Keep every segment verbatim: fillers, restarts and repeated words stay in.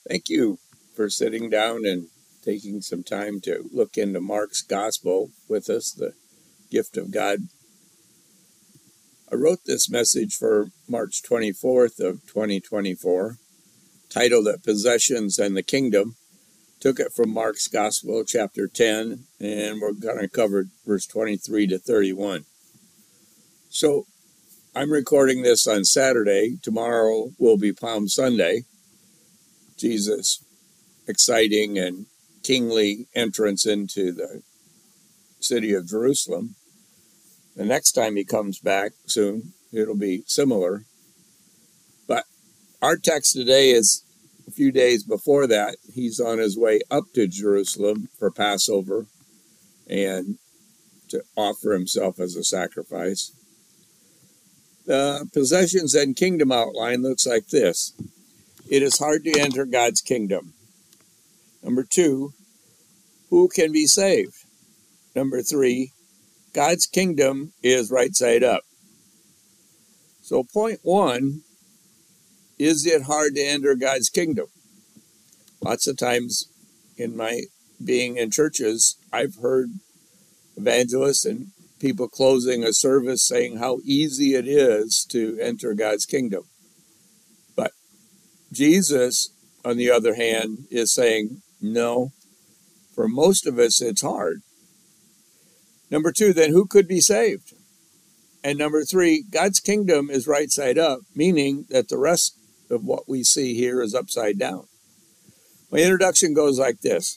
Thank you for sitting down and taking some time to look into Mark's Gospel with us, the gift of God. I wrote this message for March twenty-fourth of twenty twenty-four, titled it Possessions and the Kingdom. Took it from Mark's Gospel, chapter ten, and we're going to cover verse twenty-three to thirty-one. So I'm recording this on Saturday. Tomorrow will be Palm Sunday. Jesus' exciting and kingly entrance into the city of Jerusalem. The next time he comes back soon, it'll be similar. But our text today is a few days before that. He's on his way up to Jerusalem for Passover and to offer himself as a sacrifice. The possessions and kingdom outline looks like this. It is hard to enter God's kingdom. Number two, who can be saved? Number three, God's kingdom is right side up. So point one, is it hard to enter God's kingdom? Lots of times in my being in churches, I've heard evangelists and people closing a service saying how easy it is to enter God's kingdom. But Jesus, on the other hand, is saying, no, for most of us, it's hard. Number two, then who could be saved? And number three, God's kingdom is right side up, meaning that the rest of what we see here is upside down. My introduction goes like this.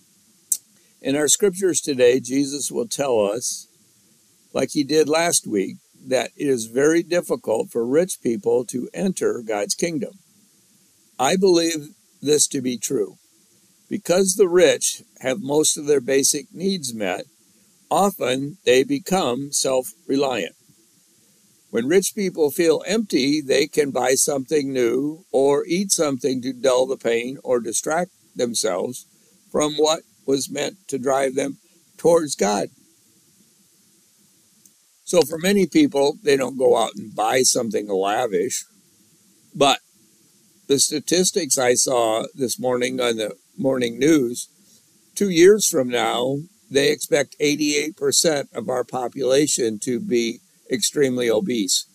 In our scriptures today, Jesus will tell us, like he did last week, that it is very difficult for rich people to enter God's kingdom. I believe this to be true. Because the rich have most of their basic needs met, often they become self-reliant. When rich people feel empty, they can buy something new or eat something to dull the pain or distract themselves from what was meant to drive them towards God. So for many people, they don't go out and buy something lavish, but the statistics I saw this morning on the morning news, two years from now, they expect eighty-eight percent of our population to be extremely obese.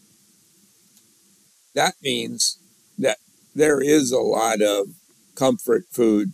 That means that there is a lot of comfort food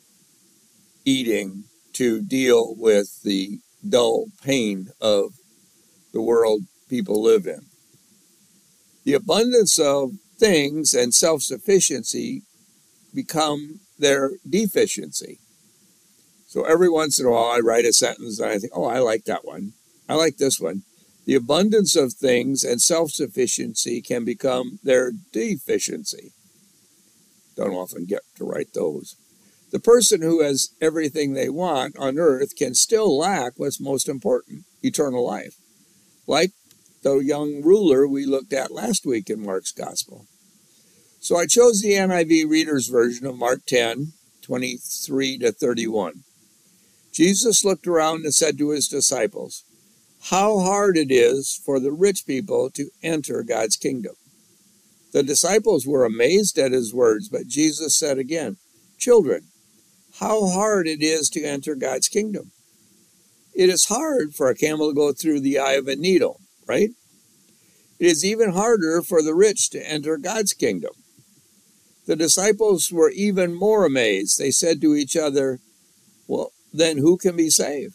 eating to deal with the dull pain of the world people live in. The abundance of things and self-sufficiency become their deficiency. So every once in a while I write a sentence and I think, oh, I like that one. I like this one. The abundance of things and self-sufficiency can become their deficiency. Don't often get to write those. The person who has everything they want on earth can still lack what's most important, eternal life. Like the young ruler we looked at last week in Mark's Gospel. So I chose the N I V Reader's Version of Mark ten, twenty-three to thirty-one. Jesus looked around and said to his disciples, how hard it is for the rich people to enter God's kingdom. The disciples were amazed at his words, but Jesus said again, children, how hard it is to enter God's kingdom. It is hard for a camel to go through the eye of a needle, right? It is even harder for the rich to enter God's kingdom. The disciples were even more amazed. They said to each other, well, then who can be saved?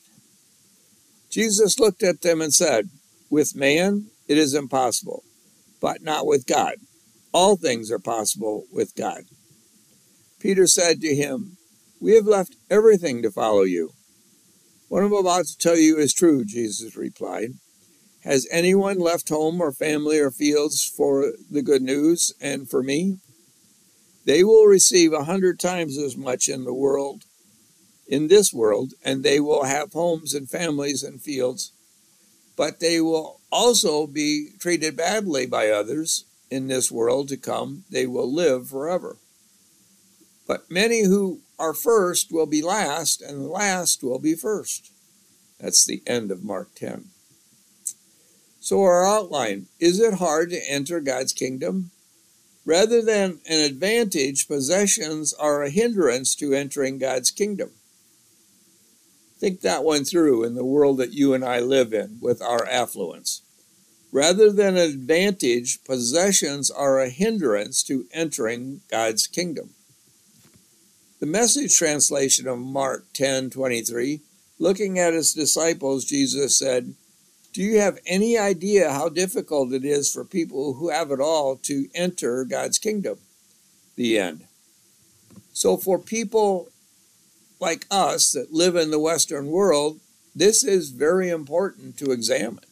Jesus looked at them and said, with man it is impossible, but not with God. All things are possible with God. Peter said to him, we have left everything to follow you. What I'm about to tell you is true, Jesus replied. Has anyone left home or family or fields for the good news and for me? They will receive a hundred times as much in the world, in this world, and they will have homes and families and fields, but they will also be treated badly by others in this world to come. They will live forever. But many who are first will be last, and the last will be first. That's the end of Mark ten. So our outline, is it hard to enter God's kingdom? Rather than an advantage, possessions are a hindrance to entering God's kingdom. Think that one through in the world that you and I live in with our affluence. Rather than an advantage, possessions are a hindrance to entering God's kingdom. The Message translation of Mark ten twenty-three, looking at his disciples, Jesus said, "Do you have any idea how difficult it is for people who have it all to enter God's kingdom?" The end. So for people like us that live in the Western world, this is very important to examine.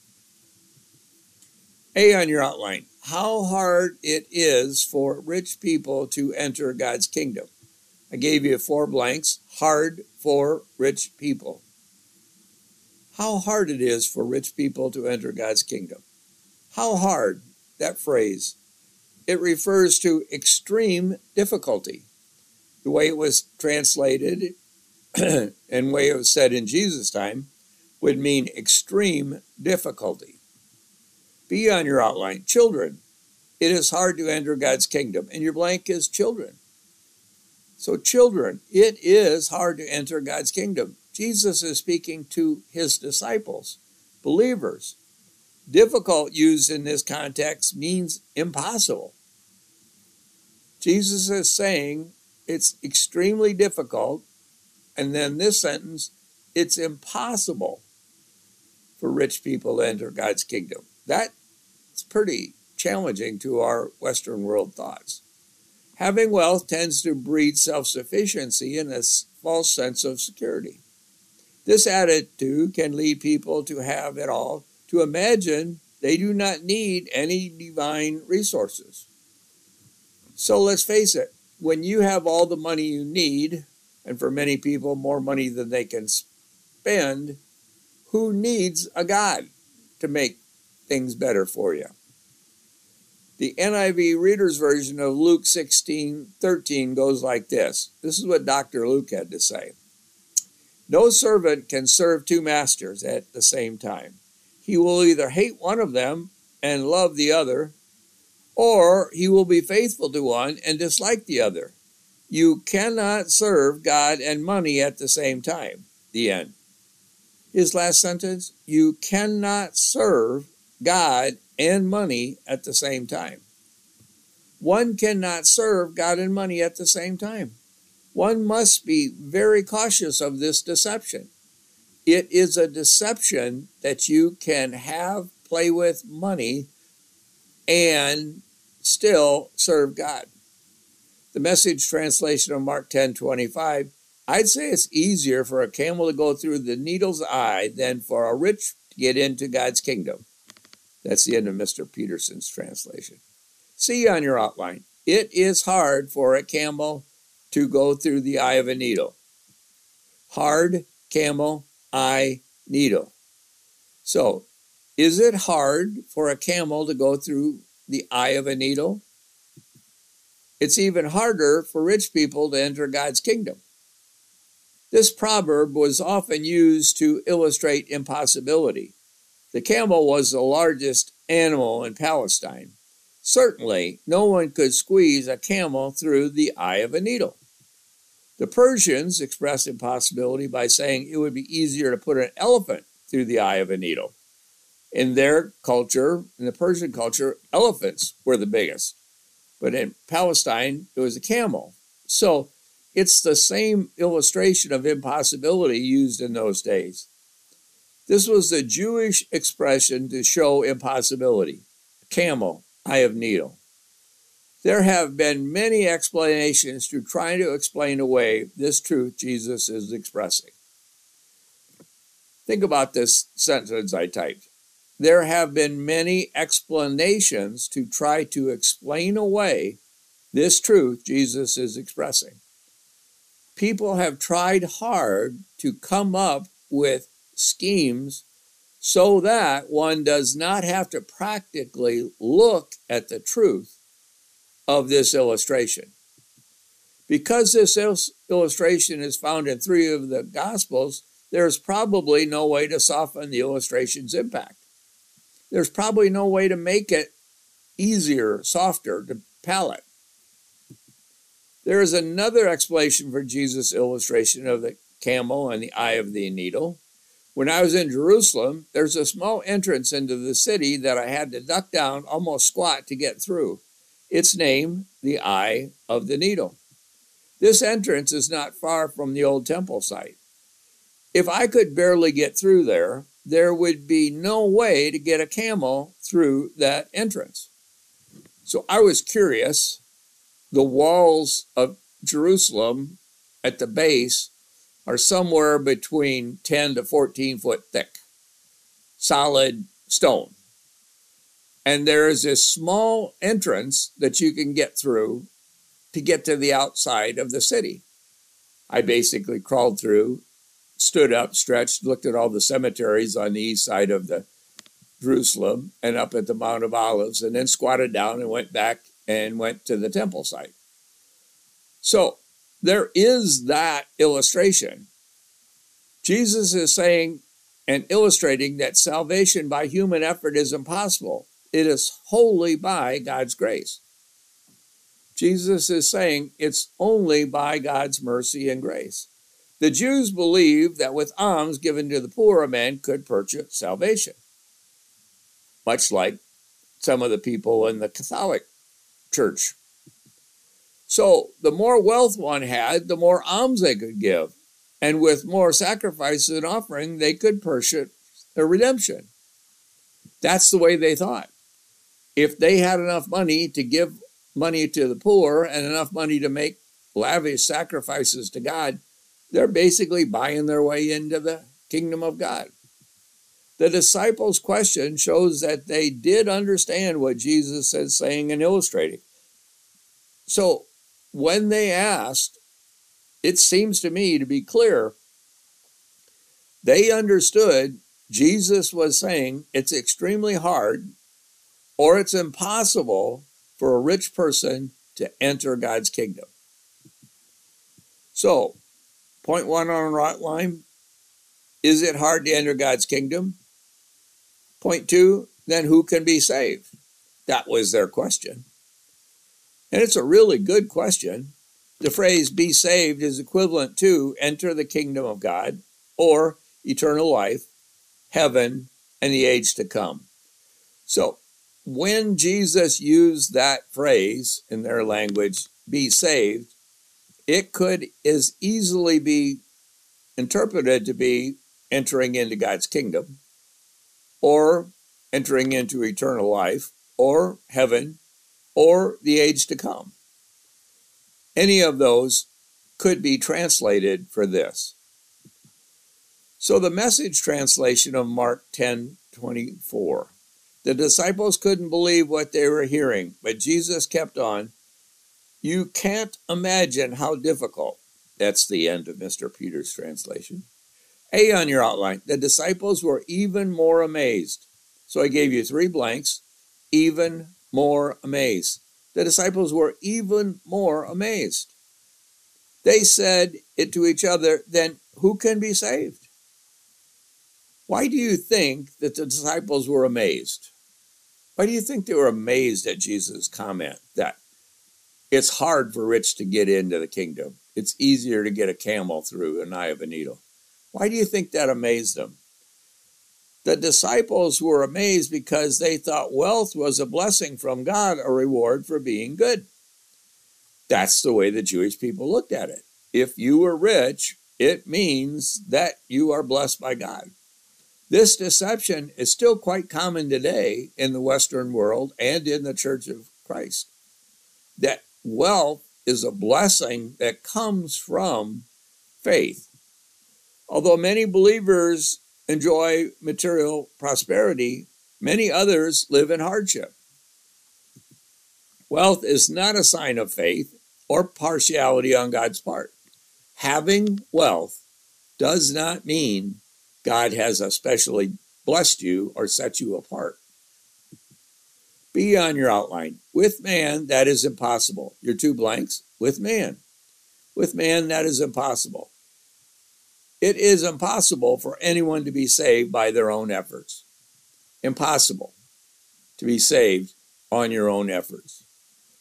A on your outline, how hard it is for rich people to enter God's kingdom. I gave you four blanks. Hard for rich people. How hard it is for rich people to enter God's kingdom. How hard, that phrase, it refers to extreme difficulty. The way it was translated and the way it was said in Jesus' time would mean extreme difficulty. B on your outline, children. It is hard to enter God's kingdom, and your blank is children. So children, it is hard to enter God's kingdom. Jesus is speaking to his disciples, believers. Difficult used in this context means impossible. Jesus is saying it's extremely difficult, and then this sentence, it's impossible for rich people to enter God's kingdom. That's pretty challenging to our Western world thoughts. Having wealth tends to breed self-sufficiency and a false sense of security. This attitude can lead people to have it all, to imagine they do not need any divine resources. So let's face it, when you have all the money you need, and for many people more money than they can spend, who needs a God to make things better for you? The N I V Reader's Version of Luke sixteen thirteen goes like this. This is what Doctor Luke had to say. No servant can serve two masters at the same time. He will either hate one of them and love the other, or he will be faithful to one and dislike the other. You cannot serve God and money at the same time. The end. His last sentence, you cannot serve God and money at the same time. One cannot serve God and money at the same time. One must be very cautious of this deception. It is a deception that you can have, play with money, and still serve God. The Message translation of Mark ten twenty-five, I'd say it's easier for a camel to go through the needle's eye than for a rich to get into God's kingdom. That's the end of Mister Peterson's translation. See on your outline, it is hard for a camel to go through the eye of a needle. Hard, camel, eye, needle. So, is it hard for a camel to go through the eye of a needle? It's even harder for rich people to enter God's kingdom. This proverb was often used to illustrate impossibility. The camel was the largest animal in Palestine. Certainly, no one could squeeze a camel through the eye of a needle. The Persians expressed impossibility by saying it would be easier to put an elephant through the eye of a needle. In their culture, in the Persian culture, elephants were the biggest. But in Palestine, it was a camel. So it's the same illustration of impossibility used in those days. This was the Jewish expression to show impossibility. Camel, eye of needle. There have been many explanations to try to explain away this truth Jesus is expressing. Think about this sentence I typed. There have been many explanations to try to explain away this truth Jesus is expressing. People have tried hard to come up with schemes so that one does not have to practically look at the truth of this illustration. Because this illustration is found in three of the Gospels, there's probably no way to soften the illustration's impact. There's probably no way to make it easier, softer to palate. There is another explanation for Jesus' illustration of the camel and the eye of the needle. When I was in Jerusalem, there's a small entrance into the city that I had to duck down, almost squat to get through. It's named the Eye of the Needle. This entrance is not far from the old temple site. If I could barely get through there, there would be no way to get a camel through that entrance. So I was curious. The walls of Jerusalem at the base are somewhere between ten to fourteen foot thick, solid stone. And there is this small entrance that you can get through to get to the outside of the city. I basically crawled through, stood up, stretched, looked at all the cemeteries on the east side of the Jerusalem and up at the Mount of Olives, and then squatted down and went back and went to the temple site. So there is that illustration. Jesus is saying and illustrating that salvation by human effort is impossible. It is wholly by God's grace. Jesus is saying it's only by God's mercy and grace. The Jews believed that with alms given to the poor, a man could purchase salvation, much like some of the people in the Catholic Church. So the more wealth one had, the more alms they could give. And with more sacrifices and offering, they could purchase a redemption. That's the way they thought. If they had enough money to give money to the poor and enough money to make lavish sacrifices to God, they're basically buying their way into the kingdom of God. The disciples' question shows that they did understand what Jesus is saying and illustrating. So when they asked, it seems to me to be clear, they understood Jesus was saying it's extremely hard or it's impossible for a rich person to enter God's kingdom. So, point one on our outline, is it hard to enter God's kingdom? Point two, then who can be saved? That was their question. And it's a really good question. The phrase be saved is equivalent to enter the kingdom of God or eternal life, heaven, and the age to come. So when Jesus used that phrase in their language, be saved, it could as easily be interpreted to be entering into God's kingdom or entering into eternal life or heaven or the age to come. Any of those could be translated for this. So the Message translation of Mark ten twenty-four. The disciples couldn't believe what they were hearing, but Jesus kept on. You can't imagine how difficult. That's the end of Mister Peter's translation. A on your outline. The disciples were even more amazed. So I gave you three blanks. Even more amazed. The disciples were even more amazed. They said it to each other, then who can be saved? Why do you think that the disciples were amazed? Why do you think they were amazed at Jesus' comment that it's hard for rich to get into the kingdom? It's easier to get a camel through an eye of a needle. Why do you think that amazed them? The disciples were amazed because they thought wealth was a blessing from God, a reward for being good. That's the way the Jewish people looked at it. If you were rich, it means that you are blessed by God. This deception is still quite common today in the Western world and in the Church of Christ. That wealth is a blessing that comes from faith. Although many believers enjoy material prosperity, many others live in hardship. Wealth is not a sign of faith or partiality on God's part. Having wealth does not mean God has especially blessed you or set you apart. Be on your outline. With man, that is impossible. Your two blanks, with man. With man, that is impossible. It is impossible for anyone to be saved by their own efforts. Impossible to be saved on your own efforts.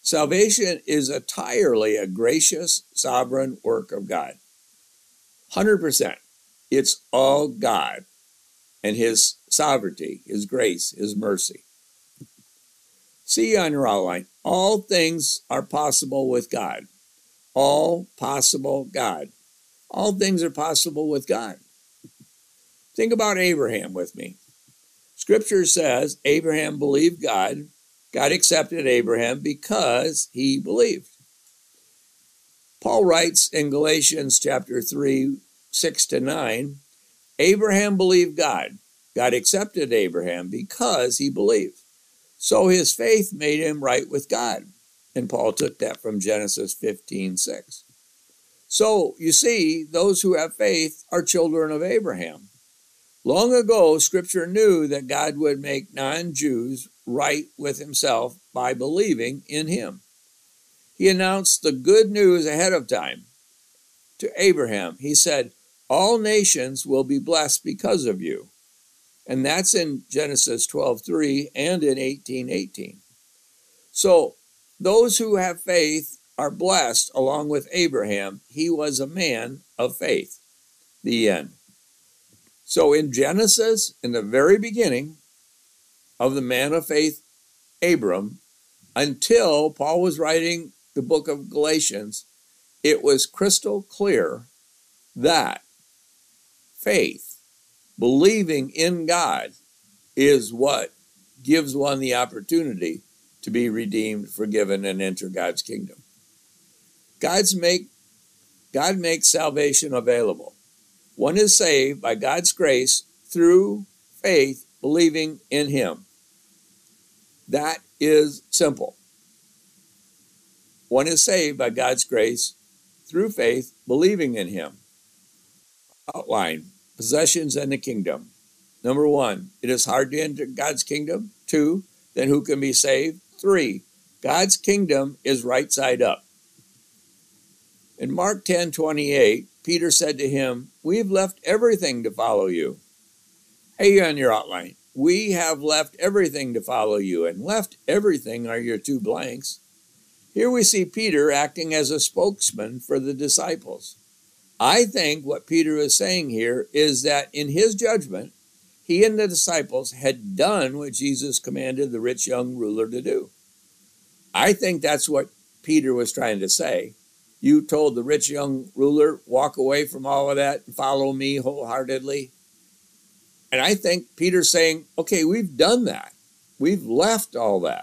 Salvation is entirely a gracious, sovereign work of God. one hundred percent. It's all God and His sovereignty, His grace, His mercy. See on your outline, all things are possible with God. All possible God. All things are possible with God. Think about Abraham with me. Scripture says Abraham believed God. God accepted Abraham because he believed. Paul writes in Galatians chapter three, six to nine, Abraham believed God. God accepted Abraham because he believed. So his faith made him right with God. And Paul took that from Genesis fifteen, six. So, you see, those who have faith are children of Abraham. Long ago, Scripture knew that God would make non-Jews right with Himself by believing in Him. He announced the good news ahead of time to Abraham. He said, all nations will be blessed because of you. And that's in Genesis twelve, three and in eighteen, eighteen. So, those who have faith are blessed along with Abraham. He was a man of faith. The end. So in Genesis, in the very beginning of the man of faith, Abram, until Paul was writing the book of Galatians, it was crystal clear that faith, believing in God, is what gives one the opportunity to be redeemed, forgiven, and enter God's kingdom. God's make, God makes salvation available. One is saved by God's grace through faith, believing in Him. That is simple. One is saved by God's grace through faith, believing in Him. Outline, possessions and the kingdom. Number one, it is hard to enter God's kingdom. Two, then who can be saved? Three, God's kingdom is right side up. In Mark ten, twenty-eight, Peter said to him, we've left everything to follow you. Hey, on your outline, we have left everything to follow you, and left everything are your two blanks. Here we see Peter acting as a spokesman for the disciples. I think what Peter is saying here is that in his judgment, he and the disciples had done what Jesus commanded the rich young ruler to do. I think that's what Peter was trying to say. You told the rich young ruler, walk away from all of that and follow me wholeheartedly. And I think Peter's saying, okay, we've done that. We've left all that.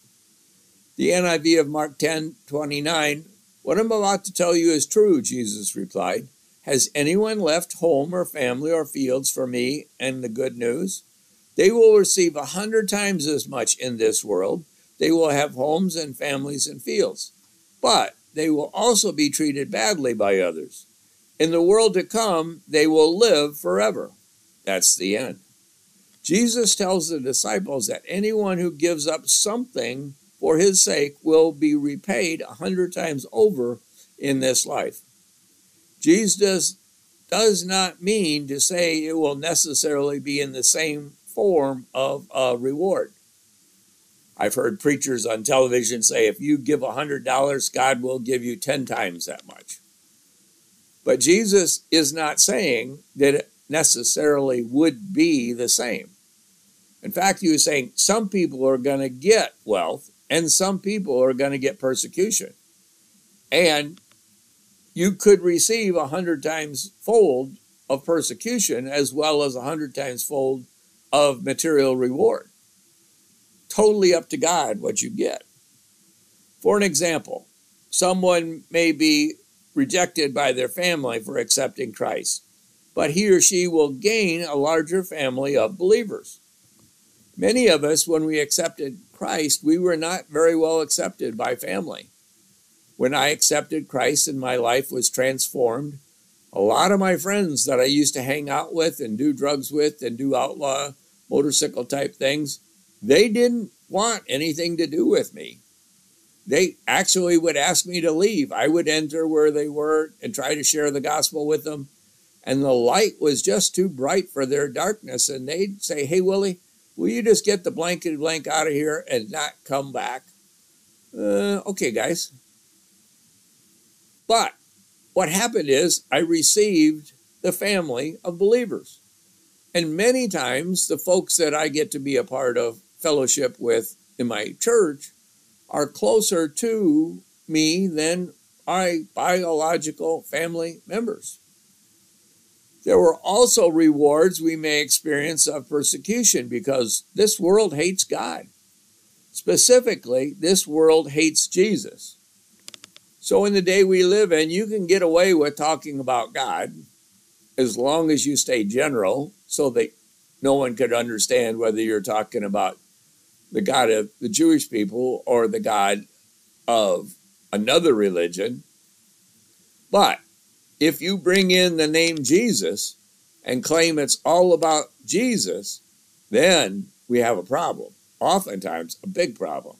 The N I V of Mark ten, twenty-nine, what I'm about to tell you is true, Jesus replied. Has anyone left home or family or fields for me and the good news? They will receive a hundred times as much in this world. They will have homes and families and fields. But they will also be treated badly by others. In the world to come, they will live forever. That's the end. Jesus tells the disciples that anyone who gives up something for His sake will be repaid a hundred times over in this life. Jesus does not mean to say it will necessarily be in the same form of a reward. I've heard preachers on television say, if you give one hundred dollars, God will give you ten times that much. But Jesus is not saying that it necessarily would be the same. In fact, he was saying some people are going to get wealth and some people are going to get persecution. And you could receive a hundred times fold of persecution as well as a hundred times fold of material reward. Totally up to God what you get. For an example, someone may be rejected by their family for accepting Christ, but he or she will gain a larger family of believers. Many of us, when we accepted Christ, we were not very well accepted by family. When I accepted Christ and my life was transformed, a lot of my friends that I used to hang out with and do drugs with and do outlaw motorcycle type things, they didn't want anything to do with me. They actually would ask me to leave. I would enter where they were and try to share the gospel with them. And the light was just too bright for their darkness. And they'd say, hey, Willie, will you just get the blankety blank out of here and not come back? Uh, okay, guys. But what happened is I received the family of believers. And many times the folks that I get to be a part of fellowship with in my church are closer to me than my biological family members. There were also rewards we may experience of persecution because this world hates God. Specifically, this world hates Jesus. So in the day we live in, you can get away with talking about God as long as you stay general so that no one could understand whether you're talking about the God of the Jewish people or the God of another religion. But if you bring in the name Jesus and claim it's all about Jesus, then we have a problem, oftentimes a big problem.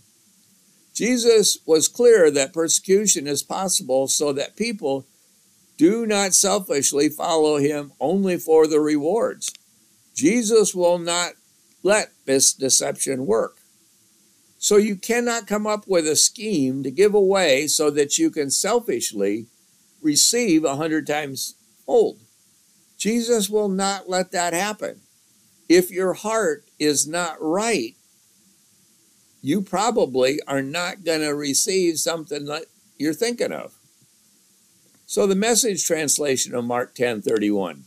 Jesus was clear that persecution is possible so that people do not selfishly follow him only for the rewards. Jesus will not let this deception work. So you cannot come up with a scheme to give away so that you can selfishly receive a hundred times fold. Jesus will not let that happen. If your heart is not right, you probably are not going to receive something that you're thinking of. So the Message translation of Mark ten thirty-one.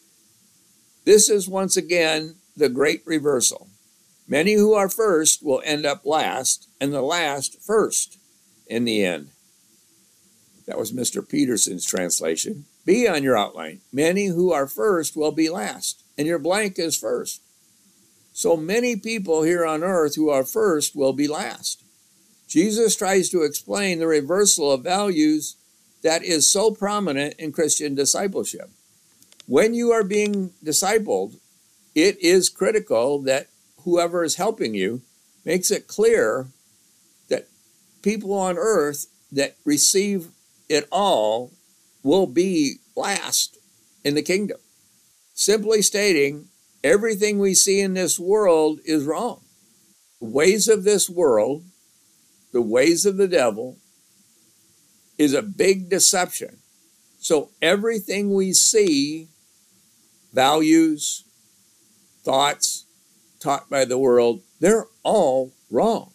This is once again the great reversal. Many who are first will end up last, and the last first in the end. That was Mister Peterson's translation. B on your outline. Many who are first will be last, and your blank is first. So many people here on earth who are first will be last. Jesus tries to explain the reversal of values that is so prominent in Christian discipleship. When you are being discipled, it is critical that whoever is helping you makes it clear that people on earth that receive it all will be last in the kingdom. Simply stating, everything we see in this world is wrong. The ways of this world, the ways of the devil, is a big deception. So everything we see, values, thoughts taught by the world, they're all wrong.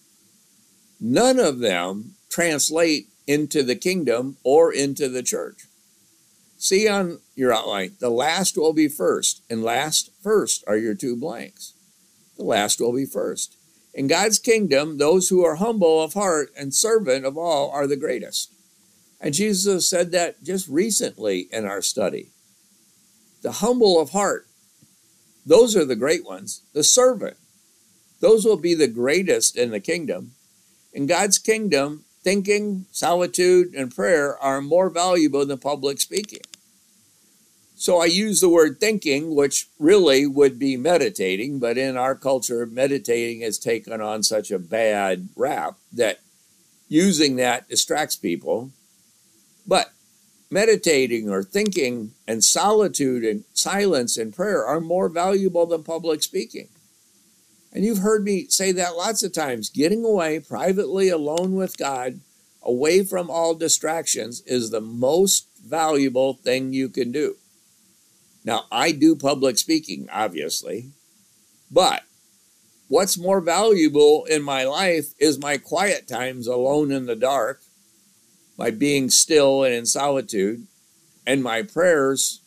None of them translate into the kingdom or into the church. See on your outline, the last will be first, and last first are your two blanks. The last will be first. In God's kingdom, those who are humble of heart and servant of all are the greatest. And Jesus said that just recently in our study. The humble of heart, those are the great ones. The servant, those will be the greatest in the kingdom. In God's kingdom, thinking, solitude, and prayer are more valuable than public speaking. So I use the word thinking, which really would be meditating, but in our culture, meditating has taken on such a bad rap that using that distracts people. But meditating or thinking and solitude and silence and prayer are more valuable than public speaking. And you've heard me say that lots of times. Getting away privately alone with God, away from all distractions, is the most valuable thing you can do. Now, I do public speaking, obviously, but what's more valuable in my life is my quiet times alone in the dark, my being still and in solitude, and my prayers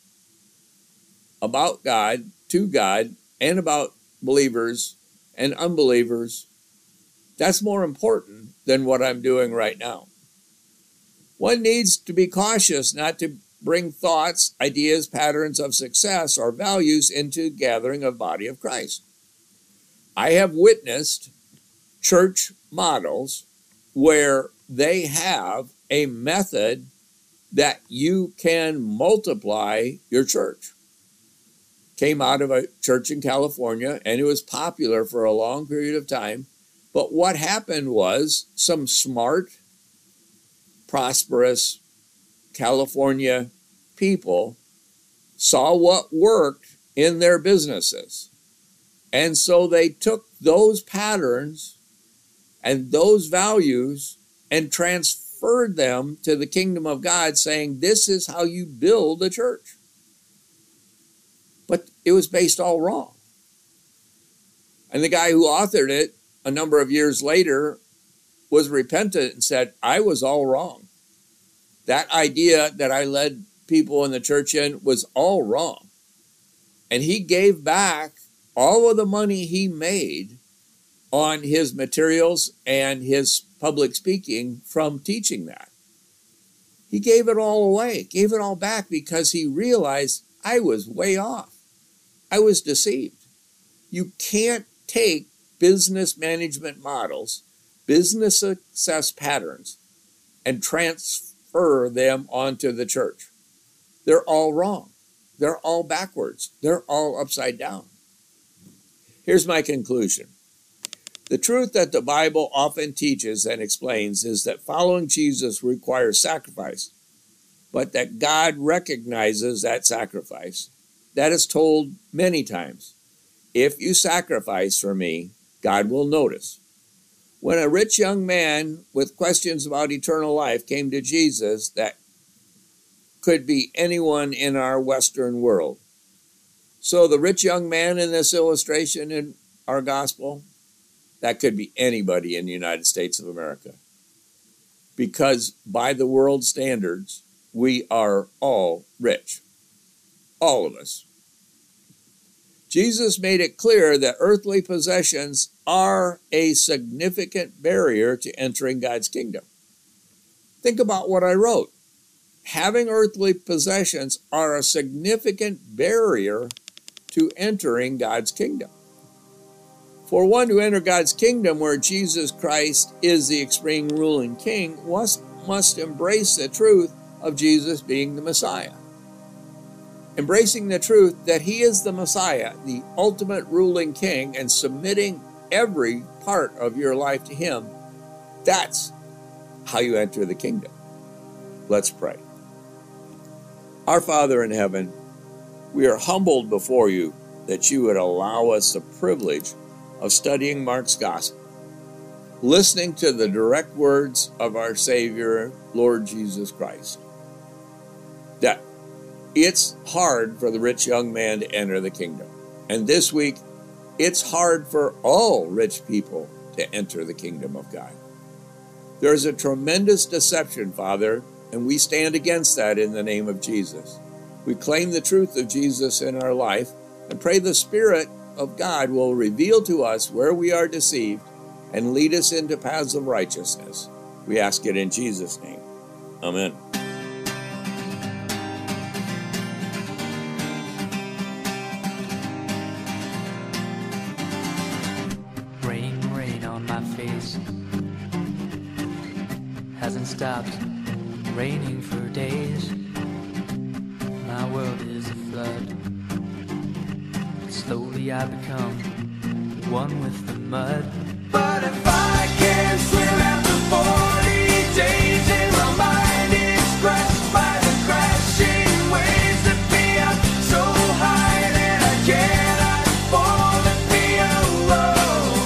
about God, to God, and about believers and unbelievers. That's more important than what I'm doing right now. One needs to be cautious not to bring thoughts, ideas, patterns of success, or values into gathering of body of Christ. I have witnessed church models where they have a method that you can multiply your church. Came out of a church in California, and it was popular for a long period of time. But what happened was some smart, prosperous California people saw what worked in their businesses. And so they took those patterns and those values and transferred them to the kingdom of God, saying, this is how you build a church. But it was based all wrong. And the guy who authored it a number of years later was repentant and said, I was all wrong. That idea that I led people in the church in was all wrong. And he gave back all of the money he made on his materials and his public speaking from teaching that. He gave it all away, gave it all back, because he realized I was way off. I was deceived. You can't take business management models, business success patterns, and transfer them onto the church. They're all wrong. They're all backwards. They're all upside down. Here's my conclusion. The truth that the Bible often teaches and explains is that following Jesus requires sacrifice, but that God recognizes that sacrifice. That is told many times. If you sacrifice for me, God will notice. When a rich young man with questions about eternal life came to Jesus, that could be anyone in our Western world. So the rich young man in this illustration in our gospel, that could be anybody in the United States of America. Because by the world standards, we are all rich. All of us. Jesus made it clear that earthly possessions are a significant barrier to entering God's kingdom. Think about what I wrote. Having earthly possessions are a significant barrier to entering God's kingdom. For one to enter God's kingdom, where Jesus Christ is the supreme ruling king, must, must embrace the truth of Jesus being the Messiah. Embracing the truth that he is the Messiah, the ultimate ruling king, and submitting every part of your life to him, that's how you enter the kingdom. Let's pray. Our Father in heaven, we are humbled before you that you would allow us the privilege of studying Mark's gospel, listening to the direct words of our Savior, Lord Jesus Christ, that it's hard for the rich young man to enter the kingdom. And this week, it's hard for all rich people to enter the kingdom of God. There's a tremendous deception, Father, and we stand against that in the name of Jesus. We claim the truth of Jesus in our life and pray the Spirit of God will reveal to us where we are deceived and lead us into paths of righteousness. We ask it in Jesus' name. Amen. Rain, rain on my face. Hasn't stopped raining for days. My world is a flood. Slowly I become one with the mud. But if I can't swim after forty days and my mind is crushed by the crashing waves that me up so high that I cannot fall, lift me alone.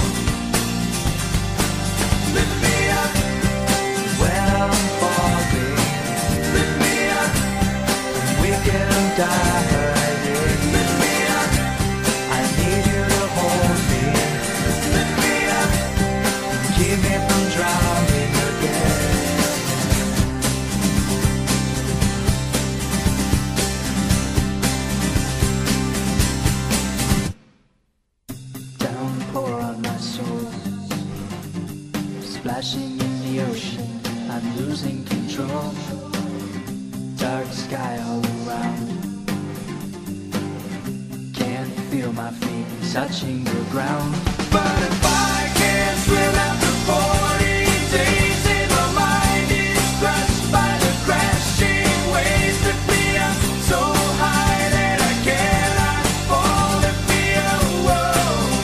Lift me up when I'm falling. Lift me up when we can die. Splashing in the ocean, I'm losing control. Dark sky all around. Can't feel my feet touching the ground. But if I can't swim after forty days and my mind is crushed by the crashing waves that me up so high that I cannot fall, lift me alone.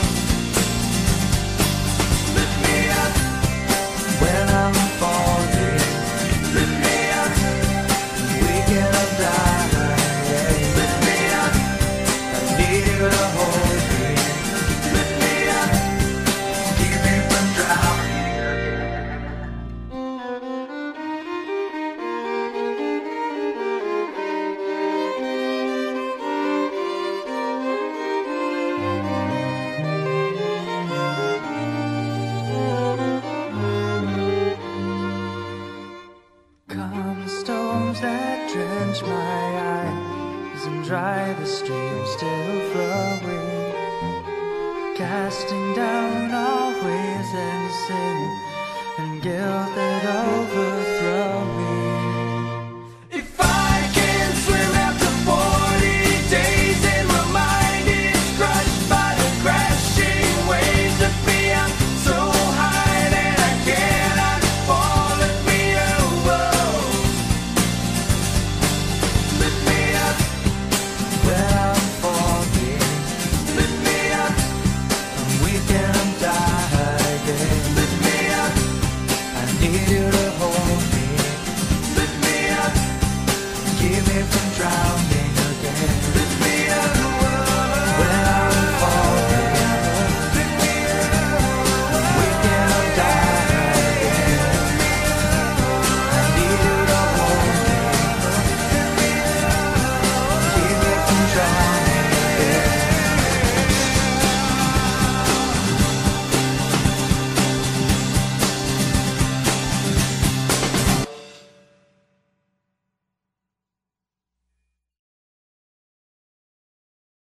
Lift me up when I'm falling. Lift me up, we cannot die. Lift me up, I need you to hold me. Lift me up. that drench my eyes and dry the stream still flowing, casting down all ways and sin and guilt that over